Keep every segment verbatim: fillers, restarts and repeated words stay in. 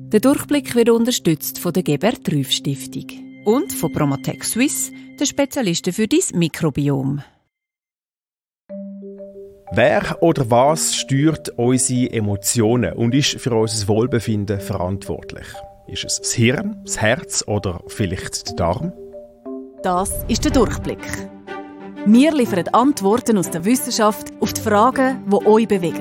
Der Durchblick wird unterstützt von der Gebert-Rüff-Stiftung und von Promotec Suisse, der Spezialisten für dein Mikrobiom. Wer oder was steuert unsere Emotionen und ist für unser Wohlbefinden verantwortlich? Ist es das Hirn, das Herz oder vielleicht der Darm? Das ist der Durchblick. Wir liefern Antworten aus der Wissenschaft auf die Fragen, die euch bewegen.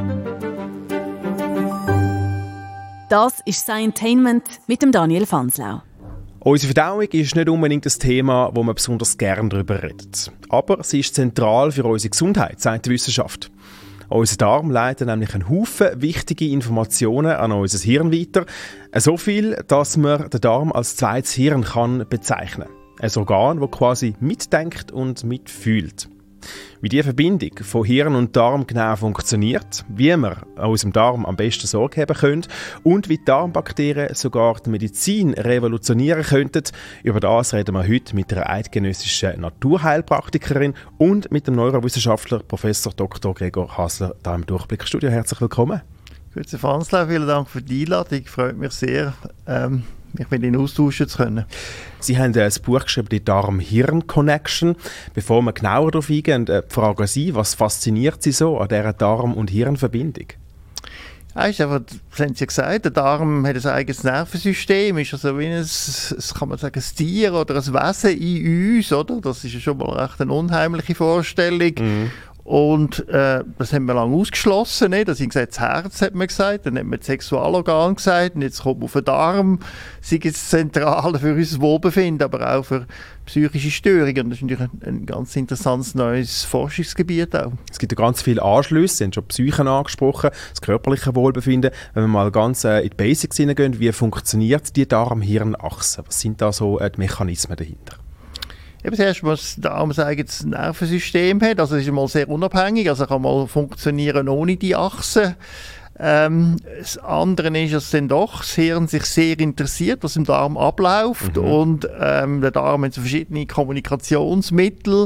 Das ist Scientainment mit dem Daniel Fanslau. Unsere Verdauung ist nicht unbedingt das Thema, wo man besonders gerne darüber redet. Aber sie ist zentral für unsere Gesundheit, sagt die Wissenschaft. Unser Darm leitet nämlich einen Haufen wichtige Informationen an unser Hirn weiter. So viel, dass man den Darm als zweites Hirn kann bezeichnen kann. Ein Organ, das quasi mitdenkt und mitfühlt. Wie diese Verbindung von Hirn und Darm genau funktioniert, wie wir an unserem Darm am besten Sorge haben können und wie Darmbakterien sogar die Medizin revolutionieren könnten, über das reden wir heute mit einer eidgenössischen Naturheilpraktikerin und mit dem Neurowissenschaftler Professor Doktor Gregor Hasler hier im Durchblickstudio. Herzlich willkommen. Grüezi Fanslau, vielen Dank für die Einladung. Freut mich sehr, ähm, mich mit Ihnen austauschen zu können. Sie haben ein Buch geschrieben, die Darm-Hirn-Connection. Bevor wir genauer darauf eingehen, äh, fragen Sie, was fasziniert Sie so an dieser Darm- und Hirnverbindung? Ja, ist einfach, das haben Sie ja gesagt, der Darm hat ein eigenes Nervensystem, ist also wie ein, kann man sagen, ein Tier oder ein Wesen in uns, oder? Das ist ja schon mal recht eine unheimliche Vorstellung. Mhm. Und äh, das haben wir lange ausgeschlossen. Nicht? Also, ich gesagt, das Herz hat man gesagt, dann hat man das Sexualorgan gesagt und jetzt kommt man auf den Darm. Sei es zentral für unser Wohlbefinden, aber auch für psychische Störungen. Und das ist natürlich ein, ein ganz interessantes neues Forschungsgebiet auch. Es gibt ja ganz viele Anschlüsse, Sie haben schon Psyche angesprochen, das körperliche Wohlbefinden. Wenn wir mal ganz äh, in die Basics hineingehen, wie funktioniert die Darm-Hirn-Achse? Was sind da so äh, die Mechanismen dahinter? Eben, das erste Mal, dass der Darm ein eigenes Nervensystem hat, also es ist mal sehr unabhängig, also kann mal funktionieren ohne die Achse. Ähm, das andere ist, dass dann doch das Hirn sich sehr interessiert, was im Darm abläuft, mhm. und ähm, der Darm hat so verschiedene Kommunikationsmittel.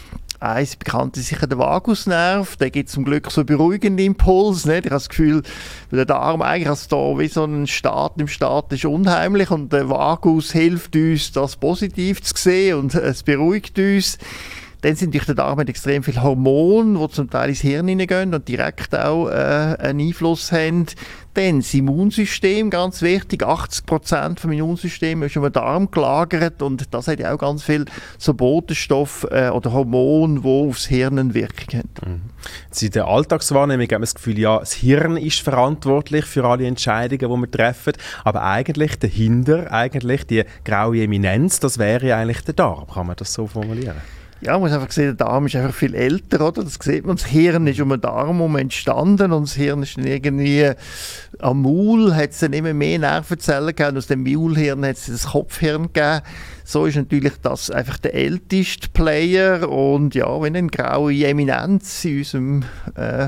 Eins bekannt ist sicher der Vagusnerv, der gibt zum Glück so einen beruhigenden Impuls. Nicht? Ich habe das Gefühl, der Darm eigentlich als da wie so ein Staat im Staat ist unheimlich und der Vagus hilft uns, das positiv zu sehen und es beruhigt uns. Dann sind durch den Darm extrem viele Hormone, die zum Teil ins Hirn hineingehen und direkt auch äh, einen Einfluss haben. Dann das Immunsystem, ganz wichtig, achtzig Prozent vom Immunsystem ist im Darm gelagert und das hat ja auch ganz viel so Botenstoffe äh, oder Hormone, die aufs Hirn Wirkung haben. Mhm. In der Alltagswahrnehmung haben wir das Gefühl, ja, das Hirn ist verantwortlich für alle Entscheidungen, die wir treffen, aber eigentlich dahinter, eigentlich die graue Eminenz, das wäre ja eigentlich der Darm, kann man das so formulieren? Ja, man muss einfach sehen, der Darm ist einfach viel älter, oder? Das sieht man, das Hirn ist um den Darm herum entstanden und das Hirn ist dann irgendwie am Maul, hat es dann immer mehr Nervenzellen gegeben, aus dem Maulhirn hat es das Kopfhirn gegeben. So ist natürlich das einfach der älteste Player und ja, wenn eine graue Eminenz in unserem äh,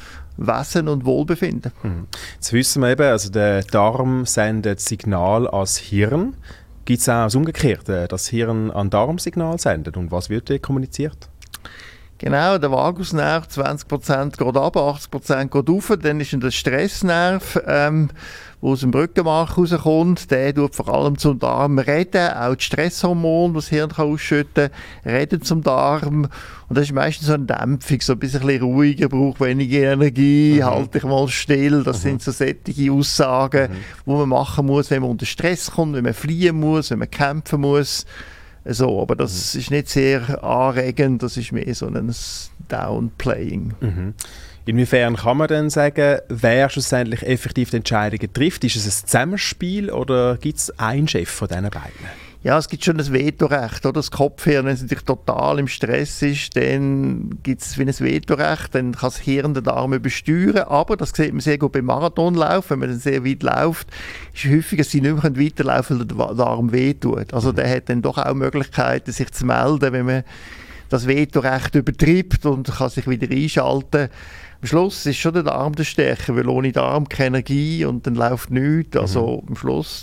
Wesen und Wohlbefinden. Mhm. Jetzt wissen wir eben, also der Darm sendet Signal ans Hirn. Gibt es auch das Umgekehrte, dass das Hirn an Darmsignal sendet? Und was wird dort kommuniziert? Genau, der Vagusnerv, zwanzig Prozent geht runter, achtzig Prozent geht rauf. Dann ist der Stressnerv, ähm, der aus dem Rückenmark rauskommt. Der tut vor allem zum Darm reden. Auch das Stresshormon, das das Hirn kann ausschütten kann, redet zum Darm. Und das ist meistens so eine Dämpfung, so ein bisschen ruhiger, braucht weniger Energie, mhm. halt dich mal still. Das mhm. sind so solche Aussagen, mhm. die man machen muss, wenn man unter Stress kommt, wenn man fliehen muss, wenn man kämpfen muss. So, aber das mhm. ist nicht sehr anregend, das ist mehr so ein Downplaying. Mhm. Inwiefern kann man denn sagen, wer schlussendlich effektiv die Entscheidungen trifft? Ist es ein Zusammenspiel oder gibt es einen Chef von diesen beiden? Ja, es gibt schon ein Vetorecht, oder? Das Kopfhirn, wenn es natürlich total im Stress ist, dann gibt es wie ein Vetorecht, dann kann das Hirn den Darm übersteuern, aber das sieht man sehr gut beim Marathonlauf, wenn man dann sehr weit läuft, ist es häufig, dass sie nicht mehr weiterlaufen können, weil der Darm wehtut. Also der hat dann doch auch Möglichkeiten, sich zu melden, wenn man das Vetorecht übertreibt und kann sich wieder einschalten. Am Schluss ist schon der Darm der Stärke, weil ohne Darm keine Energie und dann läuft nichts. Also mhm. am Schluss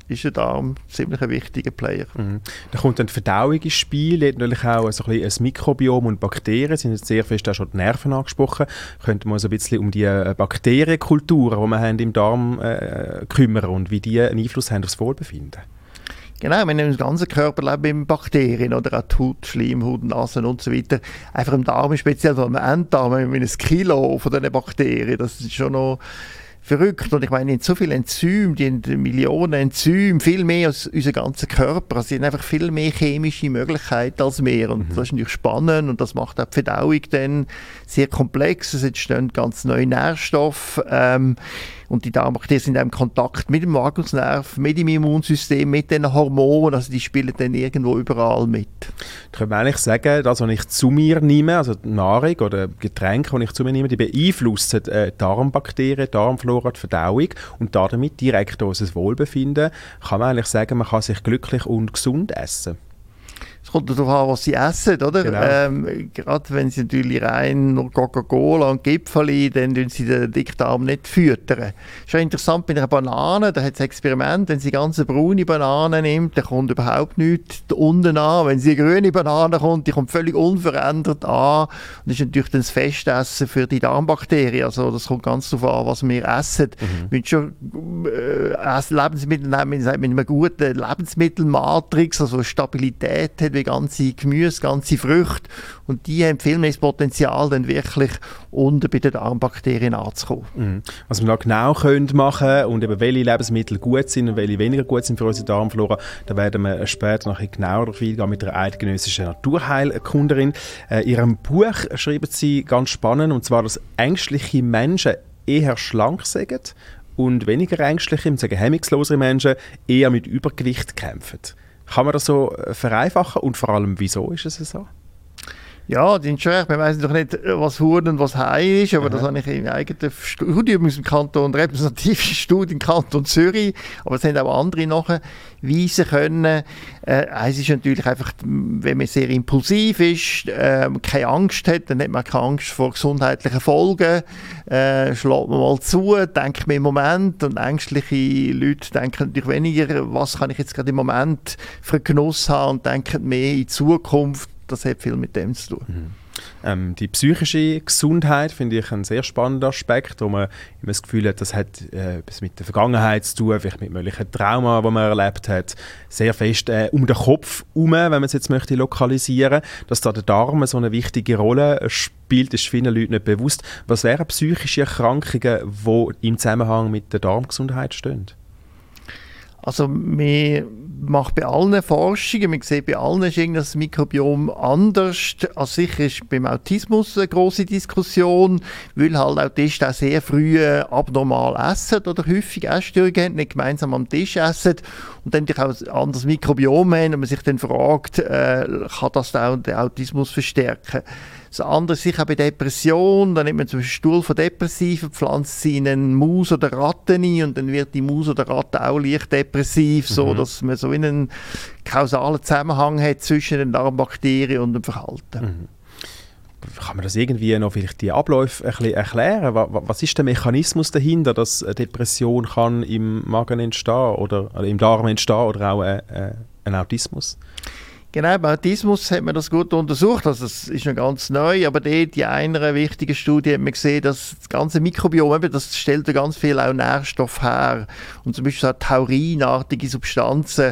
ist der Darm ziemlich ein wichtiger Player. Mhm. Da kommt dann die Verdauung ins Spiel, hat natürlich auch so ein, ein Mikrobiom und Bakterien, sind jetzt sehr fest auch schon die Nerven angesprochen. Könnten wir uns ein bisschen um die Bakterienkulturen, die wir haben im Darm äh, kümmern und wie die einen Einfluss haben aufs Wohlbefinden? Genau, wir haben im ganzen Körper leben Bakterien, oder auch die Haut, Schleimhaut, Nasen und so weiter. Einfach im Darm, speziell so im Enddarm, haben wir ein Kilo von diesen Bakterien. Das ist schon noch verrückt. Und ich meine, die haben so viele Enzyme, die haben Millionen Enzyme, viel mehr als unser ganzer Körper. Also, sie haben einfach viel mehr chemische Möglichkeiten als wir. Und mhm. das ist natürlich spannend und das macht auch die Verdauung dann sehr komplex. Es entstehen ganz neue Nährstoffe. Ähm, Und die Darmbakterien sind auch im Kontakt mit dem Vagusnerv, mit dem Immunsystem, mit den Hormonen. Also die spielen dann irgendwo überall mit. Ich könnte eigentlich sagen, das, was ich zu mir nehme, also die Nahrung oder Getränke, die ich zu mir nehme, die beeinflussen äh, Darmbakterien, Darmflora, die Verdauung und damit direkt unser Wohlbefinden. Kann man eigentlich sagen, man kann sich glücklich und gesund essen. Es kommt darauf an, was sie essen, oder? Genau. Ähm, gerade wenn sie natürlich rein nur Coca-Cola und Gipfeli, dann füttern sie den Dickdarm nicht füttern. Ist ja interessant bei einer Banane, da hat es ein Experiment, wenn sie eine ganze braune Banane nimmt, dann kommt überhaupt nichts unten an. Wenn sie eine grüne Banane kommt, die kommt völlig unverändert an. Und das ist natürlich dann das Festessen für die Darmbakterien. Also das kommt ganz darauf an, was wir essen. Mhm. Wir müssen schon äh, Lebensmittel nehmen mit einer guten Lebensmittelmatrix, also Stabilität hat wie ganze Gemüse, ganze Früchte. Und die haben viel mehr das Potenzial, dann wirklich unten bei den Darmbakterien anzukommen. Mhm. Was wir da genau können machen und eben welche Lebensmittel gut sind und welche weniger gut sind für unsere Darmflora, da werden wir später noch genauer darauf eingehen mit einer eidgenössischen Naturheilkunderin. Äh, in ihrem Buch schreiben sie ganz spannend, und zwar, dass ängstliche Menschen eher schlank sind und weniger ängstliche, sagen hemmungslosere Menschen, eher mit Übergewicht kämpfen. Kann man das so vereinfachen und vor allem, wieso ist es so? Ja, die sind schon recht. Wir wissen doch nicht, was Huren und was Hai ist, aber Aha. das habe ich im eigenen Studium aus dem Kanton, repräsentative Studie im Kanton Zürich, aber es haben auch andere nachweisen können. Äh, eins ist natürlich einfach, wenn man sehr impulsiv ist, äh, keine Angst hat, dann hat man keine Angst vor gesundheitlichen Folgen, äh, schlägt man mal zu, denkt man im Moment, und ängstliche Leute denken natürlich weniger, was kann ich jetzt gerade im Moment für einen Genuss haben, und denken mehr in die Zukunft. Das hat viel mit dem zu tun. Mhm. Ähm, die psychische Gesundheit finde ich einen sehr spannenden Aspekt, wo man immer das Gefühl hat, das hat äh, etwas mit der Vergangenheit zu tun, vielleicht mit möglichen Trauma, die man erlebt hat, sehr fest äh, um den Kopf herum, wenn man es jetzt möchte lokalisieren. Dass da der Darm so eine wichtige Rolle spielt, ist vielen Leuten nicht bewusst. Was wären psychische Erkrankungen, die im Zusammenhang mit der Darmgesundheit stehen? Also man macht bei allen Forschungen, man sieht bei allen ist das Mikrobiom anders. Also sicher ist beim Autismus eine grosse Diskussion, weil halt Autisten auch sehr früh abnormal essen oder häufig Essstörungen haben, nicht gemeinsam am Tisch essen und dann auch ein anderes Mikrobiom haben und man sich dann fragt, äh, kann das auch den Autismus verstärken? Das andere ist sicher bei Depression, dann nimmt man zum Beispiel Stuhl von Depressiven, pflanzt sie in einen Maus oder Ratten ein und dann wird die Maus oder Ratte auch leicht depressiv, mhm. so dass man so einen kausalen Zusammenhang hat zwischen den Darmbakterien und dem Verhalten. Mhm. Kann man das irgendwie noch vielleicht die Abläufe ein bisschen erklären? Was ist der Mechanismus dahinter, dass eine Depression kann im Magen entstehen oder im Darm entstehen oder auch äh, ein Autismus? Genau, beim Autismus hat man das gut untersucht, also das ist noch ganz neu, aber dort in einer wichtigen Studie hat man gesehen, dass das ganze Mikrobiom, das stellt ja ganz viel auch Nährstoff her und zum Beispiel so taurinartige Substanzen.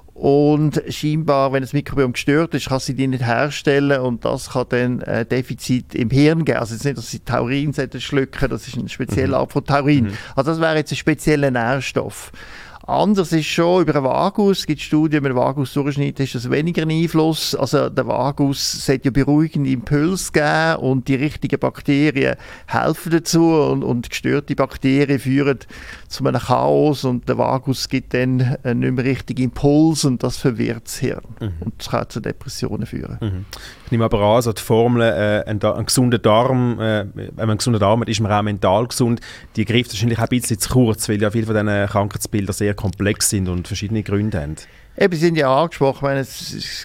Und scheinbar, wenn das Mikrobiom gestört ist, kann sie die nicht herstellen und das kann dann ein Defizit im Hirn geben. Also jetzt nicht, dass sie Taurin schlucken, das ist eine spezielle Art von Taurin. Mhm. Also das wäre jetzt ein spezieller Nährstoff. Anders ist schon über den Vagus, es gibt Studien, wenn der Vagus durchschneidet, ist das weniger einen Einfluss. Also der Vagus sollte ja beruhigende Impulse geben und die richtigen Bakterien helfen dazu und, und gestörte Bakterien führen zu einem Chaos und der Vagus gibt dann äh, nicht mehr richtigen Impuls und das verwirrt das Hirn. Mhm. Und das kann zu Depressionen führen. Mhm. Ich nehme aber an, also die Formel, äh, ein, ein gesunder Darm, äh, wenn man einen gesunden Darm hat, ist man auch mental gesund, die greift wahrscheinlich auch ein bisschen zu kurz, weil ja viele von diesen Krankheitsbildern sehr komplex sind und verschiedene Gründe haben. Eben, Sie sind ja angesprochen, wenn es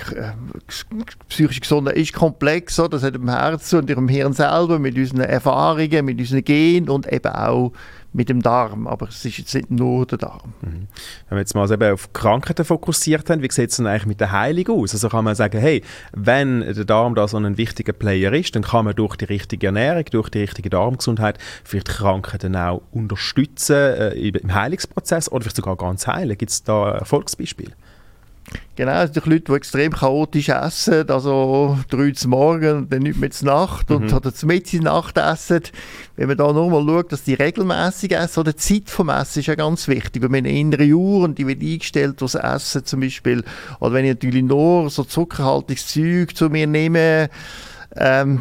psychisch gesund ist komplex, so, das hat im Herzen und im Hirn selber, mit unseren Erfahrungen, mit unseren Genen und eben auch mit dem Darm. Aber es ist jetzt nicht nur der Darm. Mhm. Wenn wir jetzt mal eben auf Krankheiten fokussiert haben, wie sieht es dann eigentlich mit der Heilung aus? Also kann man sagen, hey, wenn der Darm da so ein wichtiger Player ist, dann kann man durch die richtige Ernährung, durch die richtige Darmgesundheit vielleicht Krankheiten auch unterstützen äh, im Heilungsprozess oder vielleicht sogar ganz heilen. Gibt es da Erfolgsbeispiele? Genau, es sind Leute, die extrem chaotisch essen, also drei zum Morgen und dann nicht mehr zur Nacht und mhm. oder zur Mitte in der Nacht essen. Wenn man da nur mal schaut, dass die regelmäßig essen, oder die Zeit vom Essen ist ja ganz wichtig. Wenn man eine innere Uhr und die wird eingestellt, was Essen zum Beispiel, oder wenn ich natürlich nur so zuckerhaltiges Zeug zu mir nehme, ähm,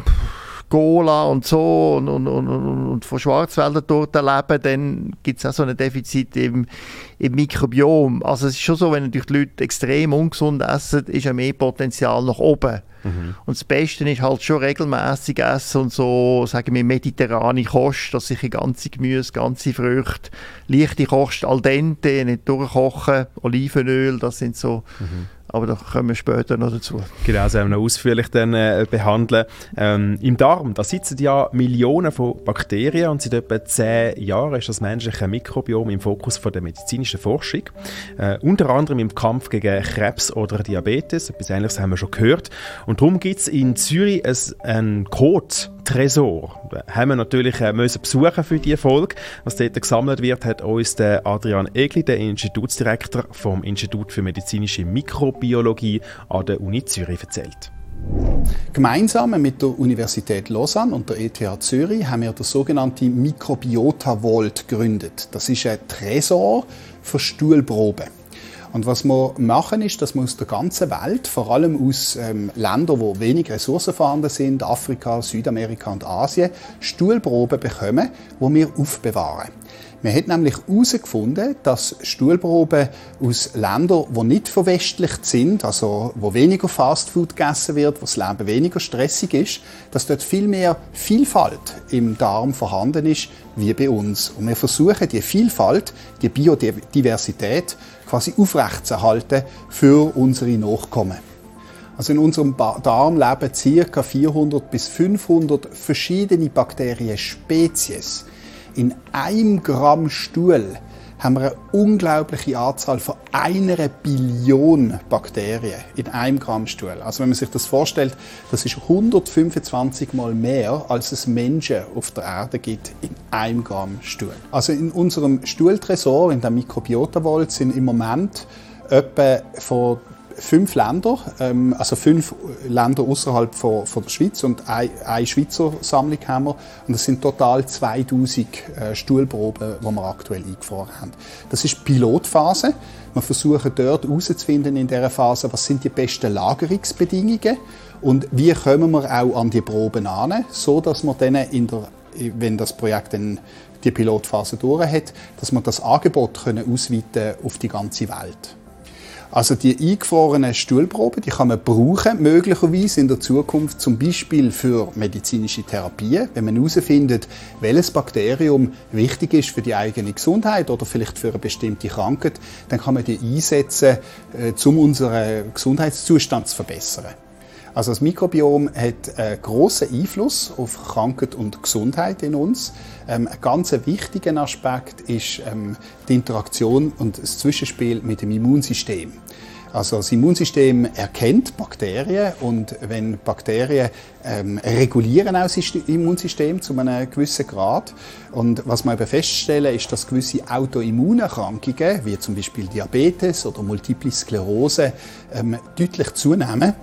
Cola und so und, und, und, und von Schwarzwälder dort erleben, dann gibt es auch so ein Defizit im, im Mikrobiom. Also es ist schon so, wenn natürlich die Leute extrem ungesund essen, ist ja mehr Potenzial nach oben. Mhm. Und das Beste ist halt schon regelmäßig essen und so, sagen wir, mediterrane Kost, dass sich ganze Gemüse, ganze Früchte, leichte Kost, al dente, nicht durchkochen, Olivenöl, das sind so... Mhm. Aber da kommen wir später noch dazu. Genau, das werden wir noch ausführlich dann, äh, behandeln. Ähm, Im Darm, da sitzen ja Millionen von Bakterien und seit etwa zehn Jahren ist das menschliche Mikrobiom im Fokus von der medizinischen Forschung. Äh, unter anderem im Kampf gegen Krebs oder Diabetes. Etwas Ähnliches haben wir schon gehört. Und darum gibt es in Zürich einen Code, Tresor. Das haben wir natürlich äh, müssen besuchen für diese Folge. Was dort gesammelt wird, hat uns der Adrian Egli, der Institutsdirektor vom Institut für medizinische Mikrobiologie an der Uni Zürich, erzählt. Gemeinsam mit der Universität Lausanne und der E T H Zürich haben wir das sogenannte Mikrobiota Vault gegründet. Das ist ein Tresor für Stuhlproben. Und was wir machen, ist, dass wir aus der ganzen Welt, vor allem aus ähm, Ländern, wo wenig Ressourcen vorhanden sind, Afrika, Südamerika und Asien, Stuhlproben bekommen, die wir aufbewahren. Wir haben nämlich herausgefunden, dass Stuhlproben aus Ländern, die nicht verwestlicht sind, also wo weniger Fastfood gegessen wird, wo das Leben weniger stressig ist, dass dort viel mehr Vielfalt im Darm vorhanden ist, wie bei uns. Und wir versuchen, die Vielfalt, die Biodiversität quasi aufrechtzuerhalten für unsere Nachkommen. Also in unserem Darm leben ca. vierhundert bis fünfhundert verschiedene Bakterienspezies. In einem Gramm Stuhl haben wir eine unglaubliche Anzahl von einer Billion Bakterien in einem Gramm Stuhl. Also wenn man sich das vorstellt, das ist hundertfünfundzwanzig Mal mehr, als es Menschen auf der Erde gibt in einem Gramm Stuhl. Also in unserem Stuhltresor, in der Mikrobiota Vault, sind im Moment etwa von fünf Länder, ähm, also fünf Länder außerhalb von, von der Schweiz und eine, eine Schweizer Sammlung haben wir. Und es sind total zweitausend äh, Stuhlproben, die wir aktuell eingefroren haben. Das ist die Pilotphase. Wir versuchen dort herauszufinden in dieser Phase, was sind die besten Lagerungsbedingungen und wie kommen wir auch an die Proben an, so dass wir dann in der, wenn das Projekt dann die Pilotphase durch hat, dass wir das Angebot können ausweiten auf die ganze Welt. Also die eingefrorenen Stuhlproben, die kann man brauchen, möglicherweise in der Zukunft, zum Beispiel für medizinische Therapien, wenn man herausfindet, welches Bakterium wichtig ist für die eigene Gesundheit oder vielleicht für eine bestimmte Krankheit, dann kann man die einsetzen, äh, um unseren Gesundheitszustand zu verbessern. Also das Mikrobiom hat einen grossen Einfluss auf Krankheit und Gesundheit in uns. Ähm, ein ganz wichtiger Aspekt ist ähm, die Interaktion und das Zwischenspiel mit dem Immunsystem. Also das Immunsystem erkennt Bakterien und wenn Bakterien ähm, regulieren auch das Immunsystem zu einem gewissen Grad. Und was wir eben feststellen, ist, dass gewisse Autoimmunerkrankungen, wie zum Beispiel Diabetes oder Multiple Sklerose, ähm, deutlich zunehmen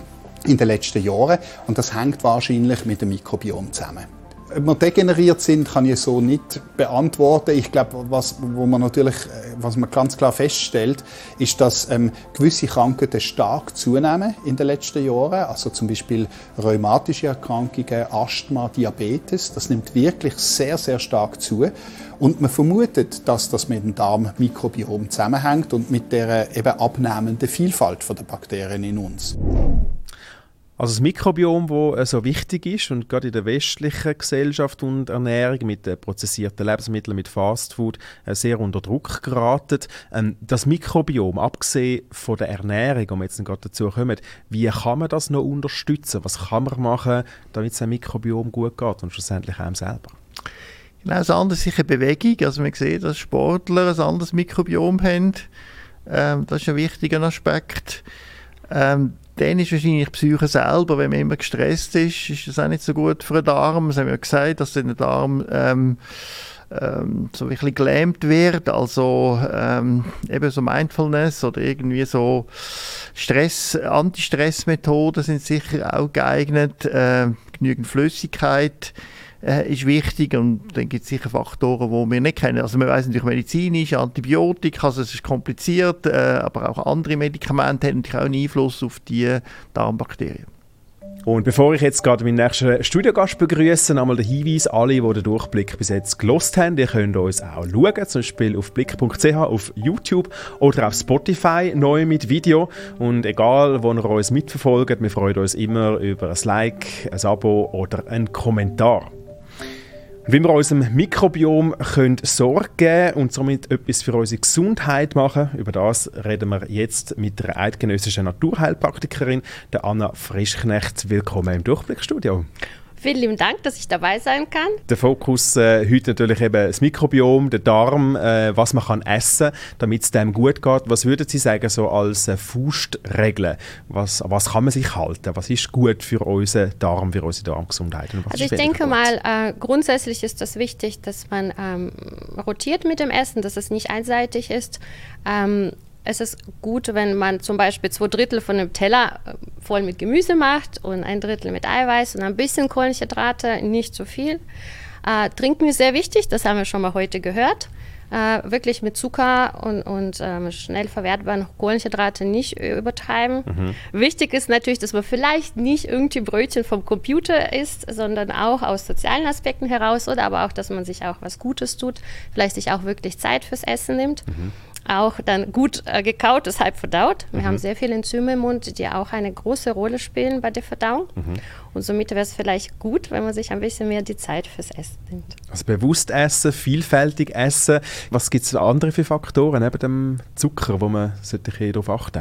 in den letzten Jahren. Und das hängt wahrscheinlich mit dem Mikrobiom zusammen. Ob wir degeneriert sind, kann ich so nicht beantworten. Ich glaube, was, wo man natürlich, was man ganz klar feststellt, ist, dass ähm, gewisse Krankheiten stark zunehmen in den letzten Jahren. Also zum Beispiel rheumatische Erkrankungen, Asthma, Diabetes. Das nimmt wirklich sehr, sehr stark zu. Und man vermutet, dass das mit dem Darmmikrobiom zusammenhängt und mit der eben abnehmenden Vielfalt der Bakterien in uns. Also das Mikrobiom, das so wichtig ist und gerade in der westlichen Gesellschaft und Ernährung mit den prozessierten Lebensmitteln, mit Fastfood, sehr unter Druck geraten. Das Mikrobiom, abgesehen von der Ernährung, um jetzt gerade dazu kommen, wie kann man das noch unterstützen? Was kann man machen, damit es dem Mikrobiom gut geht und schlussendlich einem selber? Genau, das andere ist sicher Bewegung. Also man sieht, dass Sportler ein anderes Mikrobiom haben. Ähm, das ist ein wichtiger Aspekt. Ähm, dann ist wahrscheinlich die Psyche selber, wenn man immer gestresst ist, ist das auch nicht so gut für den Darm. Das haben wir ja gesagt, dass der Darm ähm, ähm, so ein bisschen gelähmt wird. Also ähm, eben so Mindfulness oder irgendwie so Stress, Anti-Stress-Methoden sind sicher auch geeignet. Äh, genügend Flüssigkeit äh, ist wichtig, und dann gibt es sicher Faktoren, die wir nicht kennen. Also man weiss natürlich medizinisch, Antibiotika, also es ist kompliziert, äh, aber auch andere Medikamente haben natürlich auch einen Einfluss auf die Darmbakterien. Und bevor ich jetzt gerade meinen nächsten Studiogast begrüße, nochmal der Hinweis, alle, die den Durchblick bis jetzt gehört haben, ihr könnt uns auch schauen, zum Beispiel auf blick punkt c h, auf YouTube oder auf Spotify, neu mit Video. Und egal, wo ihr uns mitverfolgt, wir freuen uns immer über ein Like, ein Abo oder einen Kommentar. Wie wir unserem Mikrobiom können Sorge geben und somit etwas für unsere Gesundheit machen, über das reden wir jetzt mit der eidgenössischen Naturheilpraktikerin, der Anna Frischknecht. Willkommen im Durchblickstudio. Vielen lieben Dank, dass ich dabei sein kann. Der Fokus äh, heute natürlich eben das Mikrobiom, der Darm, äh, was man kann essen, damit es dem gut geht. Was würden Sie sagen so als äh, Faustregel? Was, was kann man sich halten? Was ist gut für unseren Darm, für unsere Darmgesundheit? Also ich denke mal, äh, grundsätzlich ist das wichtig, dass man ähm, rotiert mit dem Essen, dass es nicht einseitig ist. Ähm, Es ist gut, wenn man zum Beispiel zwei Drittel von einem Teller voll mit Gemüse macht und ein Drittel mit Eiweiß und ein bisschen Kohlenhydrate, nicht zu viel. Äh, Trinken ist sehr wichtig, das haben wir schon mal heute gehört. Äh, wirklich mit Zucker und, und ähm, schnell verwertbaren Kohlenhydrate nicht übertreiben. Mhm. Wichtig ist natürlich, dass man vielleicht nicht irgendwie Brötchen vom Computer isst, sondern auch aus sozialen Aspekten heraus, oder aber auch, dass man sich auch was Gutes tut, vielleicht sich auch wirklich Zeit fürs Essen nimmt. Mhm. Auch dann gut äh, gekaut, ist halb verdaut. Wir mhm. haben sehr viele Enzyme im Mund, die auch eine große Rolle spielen bei der Verdauung. Mhm. Und somit wäre es vielleicht gut, wenn man sich ein bisschen mehr die Zeit fürs Essen nimmt. Also bewusst essen, vielfältig essen. Was gibt es für andere für Faktoren neben dem Zucker, wo man sollte darauf achten?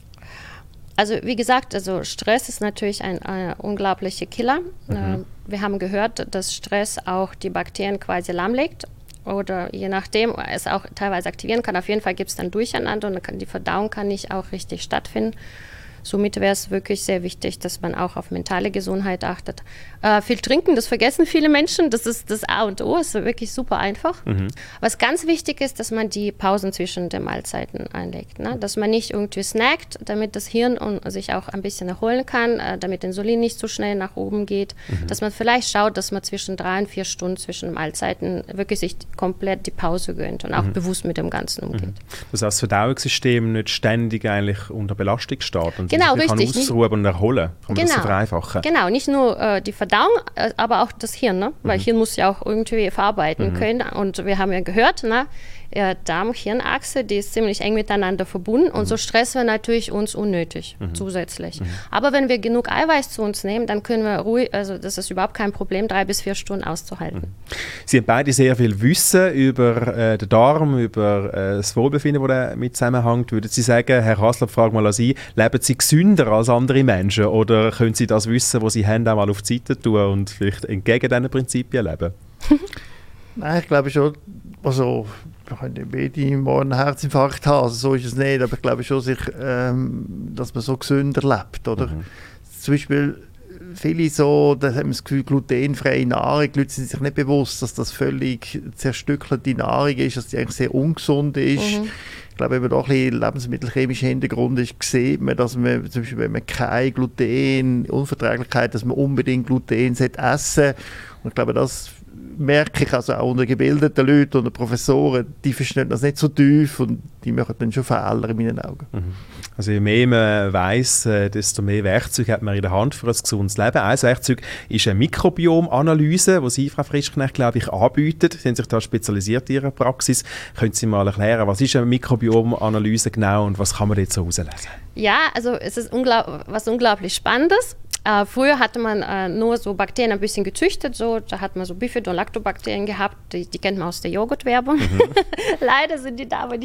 Also wie gesagt, also Stress ist natürlich ein, ein unglaublicher Killer. Mhm. Äh, wir haben gehört, dass Stress auch die Bakterien quasi lahmlegt. Oder je nachdem, es auch teilweise aktivieren kann. Auf jeden Fall gibt es dann Durcheinander und dann kann, die Verdauung kann nicht auch richtig stattfinden. Somit wäre es wirklich sehr wichtig, dass man auch auf mentale Gesundheit achtet. Äh, viel trinken, das vergessen viele Menschen. Das ist das A und O, ist wirklich super einfach. Mhm. Was ganz wichtig ist, dass man die Pausen zwischen den Mahlzeiten einlegt. Ne? Dass man nicht irgendwie snackt, damit das Hirn sich auch ein bisschen erholen kann, äh, damit Insulin nicht so schnell nach oben geht. Mhm. Dass man vielleicht schaut, dass man zwischen drei und vier Stunden zwischen Mahlzeiten wirklich sich komplett die Pause gönnt und auch mhm. bewusst mit dem Ganzen umgeht. Mhm. Dass das Verdauungssystem nicht ständig eigentlich unter Belastung steht und genau, sich richtig. Kann ausruhen und erholen, um genau. das zu vereinfachen. Genau, nicht nur äh, die Verdauung, äh, aber auch das Hirn, ne? Weil mhm. Hirn muss ja auch irgendwie verarbeiten mhm. können. Und wir haben ja gehört, ne? äh, Darm-Hirn-Achse, die ist ziemlich eng miteinander verbunden und mhm. so stressen wir natürlich uns unnötig mhm. zusätzlich. Mhm. Aber wenn wir genug Eiweiß zu uns nehmen, dann können wir ruhig, also das ist überhaupt kein Problem, drei bis vier Stunden auszuhalten. Mhm. Sie haben beide sehr viel Wissen über äh, den Darm, über äh, das Wohlbefinden, das damit zusammenhängt. Würden Sie sagen, Herr Hasler, frage mal an Sie, leben Sie gesünder als andere Menschen oder können Sie das Wissen, das Sie haben, auch mal auf die Seite tun und vielleicht entgegen diesen Prinzipien leben? Nein, ich glaube schon, also wir können beide morgen einen Herzinfarkt haben, also so ist es nicht, aber ich glaube schon, sich, ähm, dass man so gesünder lebt, oder? Mhm. Zum Beispiel viele so, da haben das Gefühl, glutenfreie Nahrung, die Leute sind sich nicht bewusst, dass das völlig zerstückelte Nahrung ist, dass die eigentlich sehr ungesund ist. Mhm. Ich glaube, wenn man da ein bisschen lebensmittelchemischer Hintergrund ist, sieht man, dass man, zum Beispiel, wenn man keine Gluten, Unverträglichkeit, dass man unbedingt Gluten essen sollte. Und ich glaube, das merke ich also auch unter gebildeten Leuten, unter Professoren, die verstehen das nicht so tief und die machen dann schon Fehler in meinen Augen. Mhm. Also je mehr man weiss, desto mehr Werkzeuge hat man in der Hand für ein gesundes Leben. Ein Werkzeug ist eine Mikrobiomanalyse, die Sie, Frau Frischknecht, glaube ich, anbieten. Sie haben sich da spezialisiert in Ihrer Praxis. Können Sie mal erklären, was ist eine Mikrobiomanalyse genau und was kann man jetzt so herauslesen? Ja, also es ist unglaub- was unglaublich Spannendes. Äh, früher hatte man äh, nur so Bakterien ein bisschen gezüchtet, so, da hat man so Bifid- und Lactobakterien gehabt, die, die kennt man aus der Joghurtwerbung. Mhm. Leider sind die da aber nicht wirklich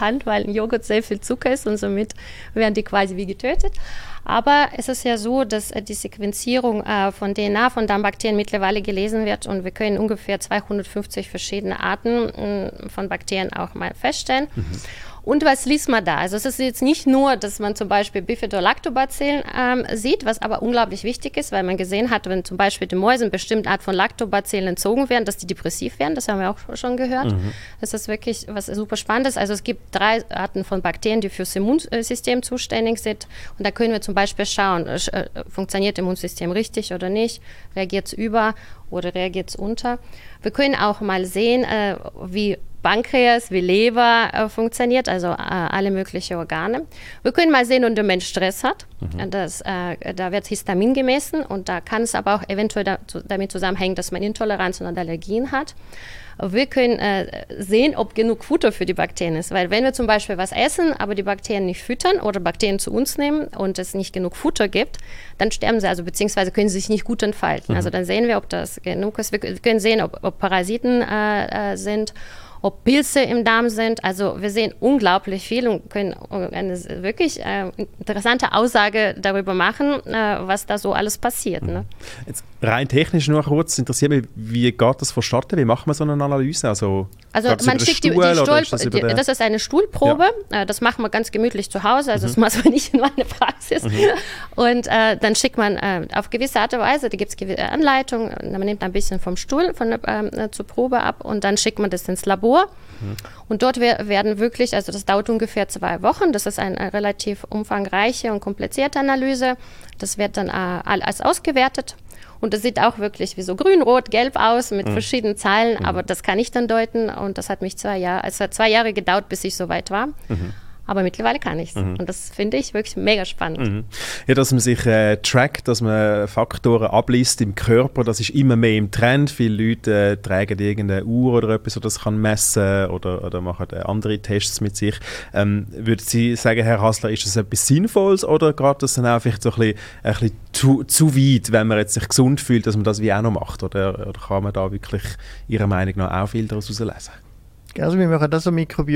Hand, weil ein Joghurt sehr viel Zucker ist und somit werden die quasi wie getötet. Aber es ist ja so, dass äh, die Sequenzierung äh, von D N A von Darmbakterien mittlerweile gelesen wird und wir können ungefähr zweihundertfünfzig verschiedene Arten äh, von Bakterien auch mal feststellen. Mhm. Und was liest man da? Also es ist jetzt nicht nur, dass man zum Beispiel Bifidolactobacillen ähm, sieht, was aber unglaublich wichtig ist, weil man gesehen hat, wenn zum Beispiel den Mäusen bestimmte Art von Lactobacillen entzogen werden, dass die depressiv werden. Das haben wir auch schon gehört. Mhm. Das ist wirklich was super Spannendes. Also es gibt drei Arten von Bakterien, die fürs Immunsystem zuständig sind. Und da können wir zum Beispiel schauen, äh, funktioniert das Immunsystem richtig oder nicht? Reagiert es über oder reagiert es unter? Wir können auch mal sehen, äh, wie Pankreas, wie Leber äh, funktioniert, also äh, alle möglichen Organe. Wir können mal sehen, ob der Mensch Stress hat. Mhm. Das, äh, da wird Histamin gemessen und da kann es aber auch eventuell da, zu, damit zusammenhängen, dass man Intoleranzen und Allergien hat. Wir können äh, sehen, ob genug Futter für die Bakterien ist, weil wenn wir zum Beispiel was essen, aber die Bakterien nicht füttern oder Bakterien zu uns nehmen und es nicht genug Futter gibt, dann sterben sie, also beziehungsweise können sie sich nicht gut entfalten. Mhm. Also dann sehen wir, ob das genug ist. Wir können sehen, ob, ob Parasiten äh, äh, sind, ob Pilze im Darm sind. Also wir sehen unglaublich viel und können eine wirklich äh, interessante Aussage darüber machen, äh, was da so alles passiert. Ne? Jetzt rein technisch nur kurz, interessiert mich, wie geht das vonstatten? Wie macht man so eine Analyse? Also, also man schickt die, die Stuhl, ist das, die, das ist eine Stuhlprobe, ja. Das macht man ganz gemütlich zu Hause, also mhm. das macht man nicht in meiner Praxis. Mhm. Und äh, dann schickt man äh, auf gewisse Art und Weise, da gibt es gewisse Anleitungen, man nimmt ein bisschen vom Stuhl von, äh, zur Probe ab und dann schickt man das ins Labor. Mhm. Und dort werden wirklich, also das dauert ungefähr zwei Wochen, das ist eine, eine relativ umfangreiche und komplizierte Analyse, das wird dann äh, alles ausgewertet. Und das sieht auch wirklich wie so grün, rot, gelb aus mit mhm. verschiedenen Zahlen, mhm. aber das kann ich dann deuten und das hat mich zwei Jahre, es hat zwei Jahre gedauert, bis ich so weit war. Mhm. Aber mittlerweile kann ich es. Mhm. Und das finde ich wirklich mega spannend. Mhm. Ja, dass man sich äh, trackt, dass man Faktoren abliest im Körper, das ist immer mehr im Trend. Viele Leute äh, tragen irgendeine Uhr oder etwas, das kann messen oder, oder machen äh, andere Tests mit sich. Ähm, würden Sie sagen, Herr Hasler, ist das etwas Sinnvolles oder geht das dann auch vielleicht so ein bisschen, ein bisschen zu, zu weit, wenn man jetzt sich gesund fühlt, dass man das wie auch noch macht? Oder, oder kann man da wirklich Ihrer Meinung nach auch viel daraus herauslesen? Also wir machen das eine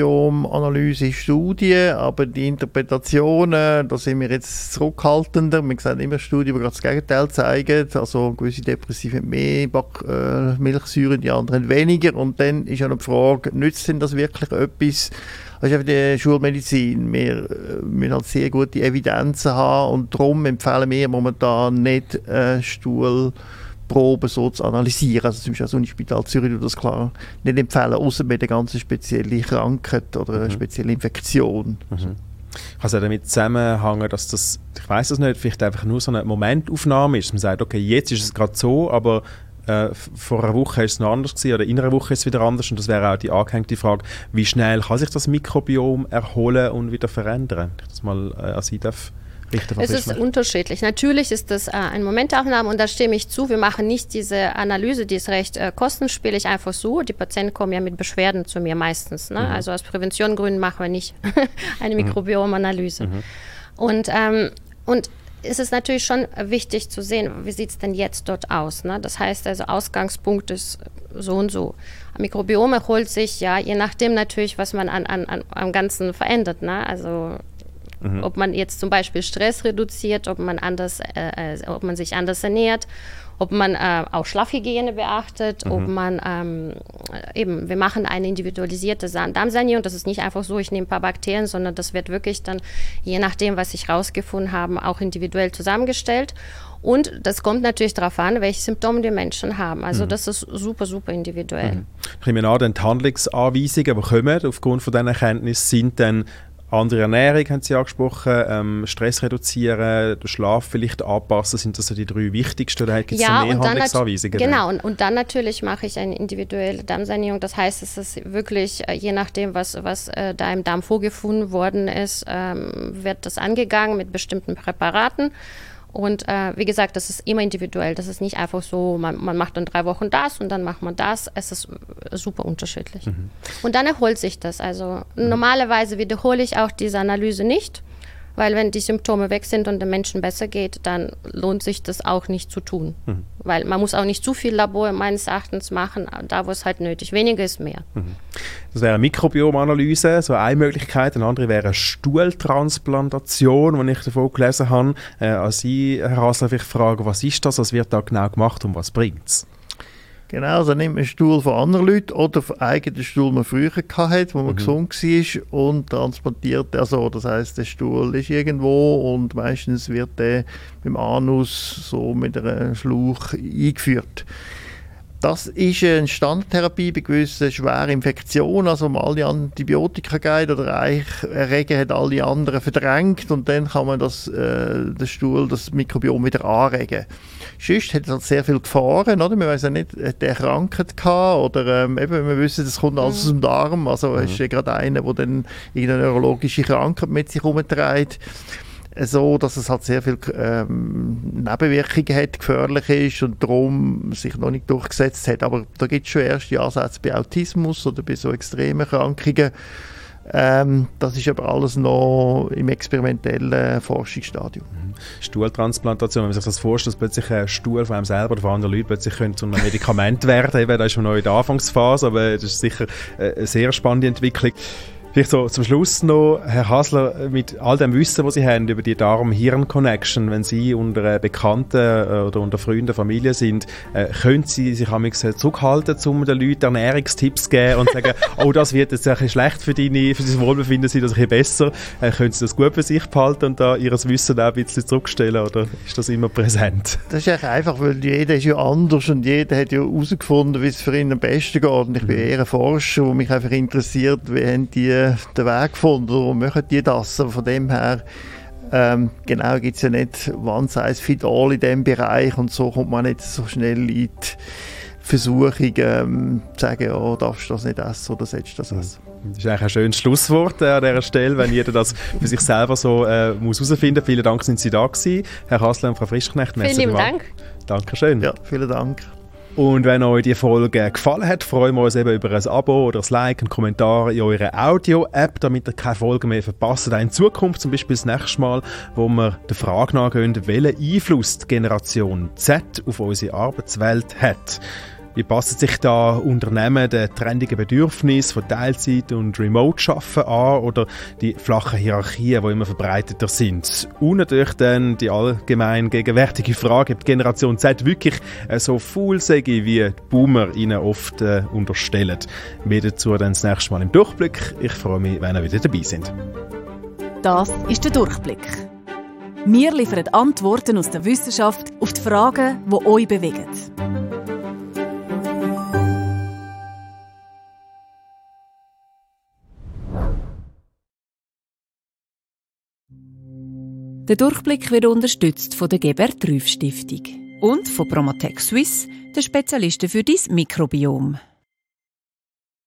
Mikrobiom-Analyse-Studie, aber die Interpretationen, da sind wir jetzt zurückhaltender. Wir sehen immer Studien, die gerade das Gegenteil zeigen. Also gewisse Depressive haben mehr Back- äh, Milchsäure, die anderen weniger. Und dann ist ja noch die Frage, nützt denn das wirklich etwas? Das ist einfach die Schulmedizin. Wir äh, müssen halt sehr gute Evidenzen haben und darum empfehlen wir momentan nicht äh, Stuhl Proben so zu analysieren. Also zum Beispiel das Unispital Zürich würde das klar nicht empfehlen, außer bei der ganzen speziellen Krankheit oder einer mhm. speziellen Infektion. Mhm. Kann es auch damit zusammenhängen, dass das, ich weiss das nicht, vielleicht einfach nur so eine Momentaufnahme ist. Man sagt, okay, jetzt ist es gerade so, aber äh, vor einer Woche ist es noch anders gewesen, oder in einer Woche ist es wieder anders. Und das wäre auch die angehängte Frage, wie schnell kann sich das Mikrobiom erholen und wieder verändern? Ich das mal äh, an Sie darf Es ist unterschiedlich. Natürlich ist das äh, eine Momentaufnahme und da stimme ich zu. Wir machen nicht diese Analyse, die ist recht äh, kostenspielig, einfach so. Die Patienten kommen ja mit Beschwerden zu mir meistens. Ne? Mhm. Also aus Präventionsgründen machen wir nicht eine Mikrobiomanalyse. Mhm. Und, ähm, und es ist natürlich schon wichtig zu sehen, wie sieht es denn jetzt dort aus. Ne? Das heißt also, Ausgangspunkt ist so und so. Mikrobiom erholt sich, ja, je nachdem natürlich, was man an, an, an, am Ganzen verändert. Ne? Also Mhm. ob man jetzt zum Beispiel Stress reduziert, ob man, anders, äh, ob man sich anders ernährt, ob man äh, auch Schlafhygiene beachtet, mhm. ob man ähm, eben, wir machen eine individualisierte Darmsanierung, das ist nicht einfach so, ich nehme ein paar Bakterien, sondern das wird wirklich dann, je nachdem, was ich rausgefunden habe, auch individuell zusammengestellt. Und das kommt natürlich darauf an, welche Symptome die Menschen haben. Also mhm. das ist super, super individuell. Mhm. Ich nehme an, die Handlungsanweisungen, die kommen aufgrund von diesen Erkenntnissen, sind dann andere Ernährung, haben Sie angesprochen, ähm, Stress reduzieren, den Schlaf vielleicht anpassen, sind das so die drei wichtigsten, oder gibt es ja, so mehr Handlungsanweisungen? Genau, und, und dann natürlich mache ich eine individuelle Darmsanierung, das heißt, es ist wirklich, äh, je nachdem, was, was äh, da im Darm vorgefunden worden ist, ähm, wird das angegangen mit bestimmten Präparaten. Und äh, wie gesagt, das ist immer individuell. Das ist nicht einfach so, man, man macht dann drei Wochen das und dann macht man das. Es ist super unterschiedlich. Mhm. Und dann erholt sich das. Also mhm. normalerweise wiederhole ich auch diese Analyse nicht. weil wenn die Symptome weg sind und dem Menschen besser geht, dann lohnt sich das auch nicht zu tun. Mhm. Weil man muss auch nicht zu viel Labor meines Erachtens machen, da wo es halt nötig, weniger ist mehr. Mhm. Das wäre eine Mikrobiomanalyse, so eine Möglichkeit. Eine andere wäre eine Stuhltransplantation, die ich davon gelesen habe. Äh, an Sie, Herr Hasler, ich frage, was ist das, was wird da genau gemacht und was bringt es? Genau, also nimmt man einen Stuhl von anderen Leuten oder von eigenen Stuhl, den man früher hatte, wo man mhm. gesund war, und transplantiert er so. Das heisst, der Stuhl ist irgendwo und meistens wird der beim Anus so mit einem Schlauch eingeführt. Das ist eine Standardtherapie bei gewissen schweren Infektionen, also um alle Antibiotika geht oder eigentlich Erreger hat alle anderen verdrängt und dann kann man das, äh, den Stuhl, das Mikrobiom wieder anregen. Sonst hat es halt sehr viele Gefahren, oder? Man weiss ja nicht, hat der Krankheit gehabt oder ähm, eben, wir wissen, das kommt alles aus dem Darm, also mhm. ist ja gerade einer, der dann irgendeine neurologische Krankheit mit sich herumträgt. So, dass es halt sehr viele ähm, Nebenwirkungen hat, gefährlich ist und darum sich noch nicht durchgesetzt hat. Aber da gibt es schon erste Ansätze bei Autismus oder bei so extremen Krankungen. Ähm, das ist aber alles noch im experimentellen Forschungsstadium. Stuhltransplantation, wenn man sich das vorstellt, dass plötzlich ein Stuhl von einem selber oder von anderen Leuten plötzlich zu einem Medikament werden. Eben, da ist man noch in der Anfangsphase, aber das ist sicher eine sehr spannende Entwicklung. Vielleicht so zum Schluss noch, Herr Hasler, mit all dem Wissen, was Sie haben über die Darm-Hirn-Connection, wenn Sie unter Bekannten oder unter Freunden, Familie sind, äh, können Sie sich manchmal zurückhalten, um den Leuten Ernährungstipps zu geben und sagen, oh, das wird jetzt ein bisschen schlecht für, deine, für dein Wohlbefinden sein, das ein bisschen besser. Äh, können Sie das gut für sich behalten und da Ihr Wissen auch ein bisschen zurückstellen, oder ist das immer präsent? Das ist eigentlich einfach, weil jeder ist ja anders und jeder hat ja herausgefunden, wie es für ihn am besten geht. Und ich bin eher ein Forscher, der mich einfach interessiert, wie haben die den Weg gefunden oder machen die das. Aber von dem her ähm, genau gibt es ja nicht one size fit all in diesem Bereich und so kommt man nicht so schnell in die Versuchung ähm, zu sagen, oh, darfst du das nicht essen oder sollst du das essen. Das ist eigentlich ein schönes Schlusswort äh, an dieser Stelle, wenn jeder das für sich selber so äh, muss herausfinden muss. Vielen Dank, sind Sie da gewesen. Herr Hasler und Frau Frischknecht. Vielen lieben Dank. Dankeschön. Ja, vielen Dank. Und wenn euch die Folge gefallen hat, freuen wir uns eben über ein Abo oder ein Like, einen Kommentar in eurer Audio-App, damit ihr keine Folge mehr verpasst. Auch in Zukunft, zum Beispiel das nächste Mal, wo wir der Frage nachgehen, welchen Einfluss die Generation Z auf unsere Arbeitswelt hat. Wie passen sich da Unternehmen den trendigen Bedürfnissen von Teilzeit und Remote-Arbeiten an oder die flachen Hierarchien, die immer verbreiteter sind? Und natürlich dann die allgemein gegenwärtige Frage, ob die Generation Z wirklich äh, so faul sei, wie die Boomer ihnen oft äh, unterstellen. Mehr dazu dann das nächste Mal im Durchblick. Ich freue mich, wenn ihr wieder dabei seid. Das ist der Durchblick. Wir liefern Antworten aus der Wissenschaft auf die Fragen, die euch bewegen. Der Durchblick wird unterstützt von der Gebert-Trüff-Stiftung und von Promotec Suisse, der Spezialisten für dein Mikrobiom.